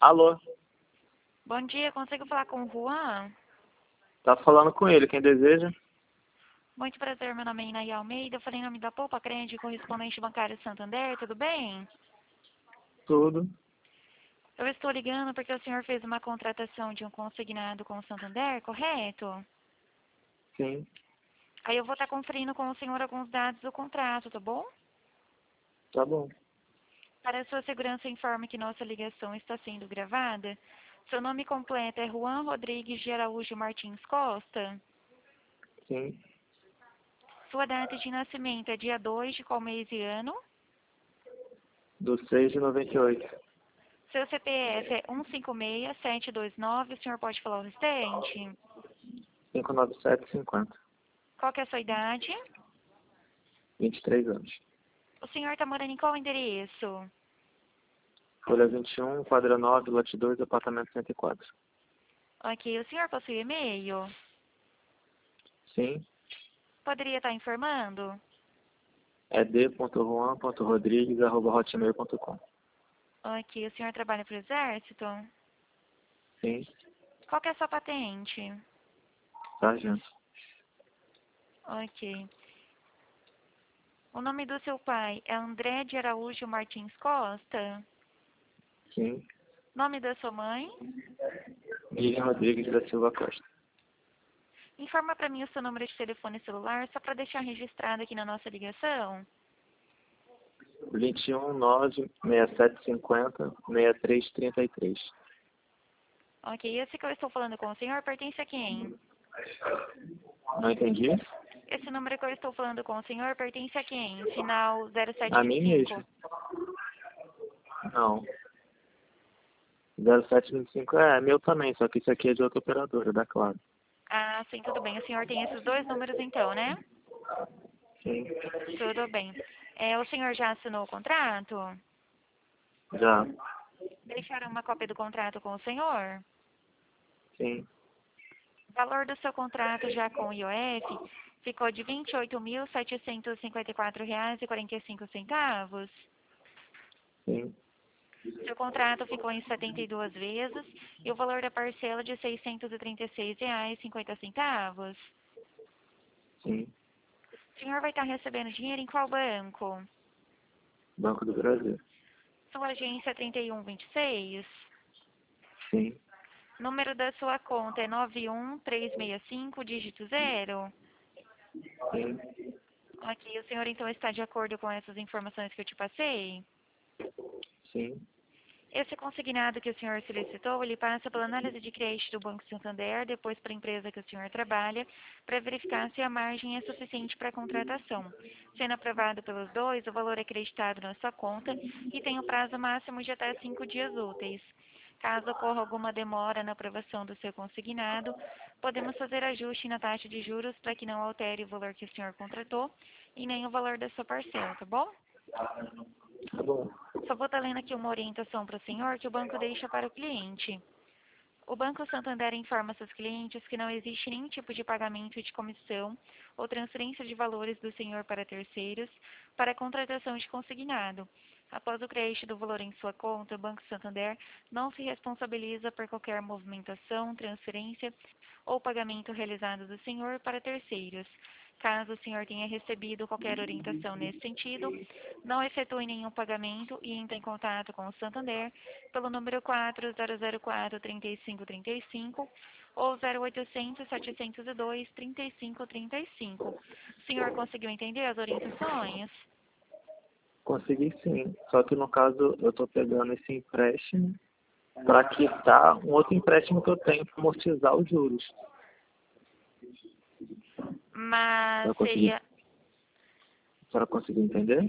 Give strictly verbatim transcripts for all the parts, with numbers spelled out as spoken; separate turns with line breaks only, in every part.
Alô?
Bom dia, consigo falar com o Juan?
Tá falando com ele, quem deseja?
Muito prazer, meu nome é Inaí Almeida, eu falei em nome da Poupa Crente, correspondente bancário Santander, tudo bem?
Tudo.
Eu estou ligando porque o senhor fez uma contratação de um consignado com o Santander, correto?
Sim.
Aí eu vou estar conferindo com o senhor alguns dados do contrato, tá bom?
Tá bom.
Para a sua segurança, informe que nossa ligação está sendo gravada. Seu nome completo é Juan Rodrigues de Araújo Martins Costa.
Sim.
Sua data de nascimento é dia dois de qual mês e ano?
Do seis de noventa e oito.
Seu C P F é um cinco seis sete dois nove, o senhor pode falar o restante?
cinco nove sete cinquenta.
Qual que é a sua idade?
vinte e três anos.
O senhor está morando em qual endereço?
Folha vinte e um, quadra nove, lote dois, apartamento cento e quatro.
Ok, o senhor possui e-mail?
Sim.
Poderia estar informando?
É d ponto juan ponto rodrigues arroba hotmail ponto com.
Ok, o senhor trabalha para o Exército?
Sim.
Qual que é a sua patente?
Sargento.
Ok. O nome do seu pai é André de Araújo Martins Costa?
Sim.
Nome da sua mãe?
Miriam Rodrigues da Silva Costa.
Informa para mim o seu número de telefone celular, só para deixar registrado aqui na nossa ligação.
vinte e um, nove, sessenta e sete cinquenta, sessenta e três trinta e três.
Ok, esse que eu estou falando com o senhor pertence a quem?
Não entendi?
Esse número que eu estou falando com o senhor pertence a quem? Final zero sete
A
vinte
mim
e cinco.
mesmo. Não. zero sete vinte e cinco é meu também, só que isso aqui é de outra operadora, da Claro.
Ah, sim, tudo bem. O senhor tem esses dois números então, né?
Sim.
Tudo bem. É, o senhor já assinou o contrato?
Já.
Deixaram uma cópia do contrato com o senhor?
Sim.
O valor do seu contrato já com o I O F ficou de vinte e oito mil setecentos e cinquenta e quatro reais e quarenta e cinco centavos.
Sim.
Seu contrato ficou em setenta e duas vezes e o valor da parcela de seiscentos e trinta e seis reais e cinquenta centavos.
Sim.
O senhor vai estar recebendo dinheiro em qual banco?
Banco do Brasil.
Sua agência é trinta e um vinte e seis?
Sim.
Número da sua conta é nove um três seis cinco, dígito zero?
Sim.
Ok, o senhor então está de acordo com essas informações que eu te passei?
Sim.
Esse consignado que o senhor solicitou, ele passa pela análise de crédito do Banco Santander, depois para a empresa que o senhor trabalha, para verificar se a margem é suficiente para a contratação. Sendo aprovado pelos dois, o valor é acreditado na sua conta e tem um prazo máximo de até cinco dias úteis. Caso ocorra alguma demora na aprovação do seu consignado, podemos fazer ajuste na taxa de juros para que não altere o valor que o senhor contratou e nem o valor da sua parcela, tá bom?
Tá bom.
Só vou estar lendo aqui uma orientação para o senhor que o banco deixa para o cliente. O Banco Santander informa seus clientes que não existe nenhum tipo de pagamento de comissão ou transferência de valores do senhor para terceiros para a contratação de consignado. Após o crédito do valor em sua conta, o Banco Santander não se responsabiliza por qualquer movimentação, transferência ou pagamento realizado do senhor para terceiros. Caso o senhor tenha recebido qualquer orientação nesse sentido, não efetue nenhum pagamento e entre em contato com o Santander pelo número quatro zero zero quatro, três cinco três cinco ou zero oitocentos, setecentos e dois, trinta e cinco trinta e cinco. O senhor conseguiu entender as orientações?
Consegui sim. Só que no caso eu tô pegando esse empréstimo para quitar um outro empréstimo que eu tenho para amortizar os juros.
Mas
Para conseguir,
seria,
para conseguir entender?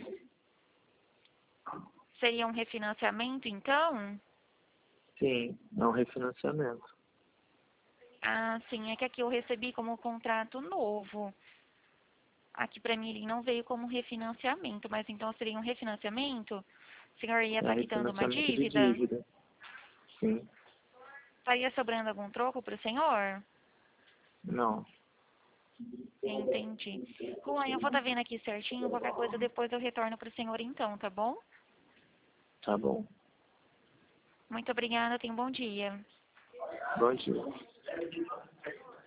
seria um refinanciamento, então?
Sim, é um refinanciamento.
Ah, sim, é que aqui eu recebi como contrato novo. Aqui para mim ele não veio como refinanciamento, mas então seria um refinanciamento? O senhor ia
É
estar quitando uma
refinanciamento de
dívida?
dívida. Sim.
Estaria sobrando algum troco para o senhor?
Não.
Entendi. Juan, eu vou estar vendo aqui certinho, qualquer coisa depois eu retorno para o senhor então, tá bom?
Tá bom.
Muito obrigada, tenha um bom dia.
Bom dia.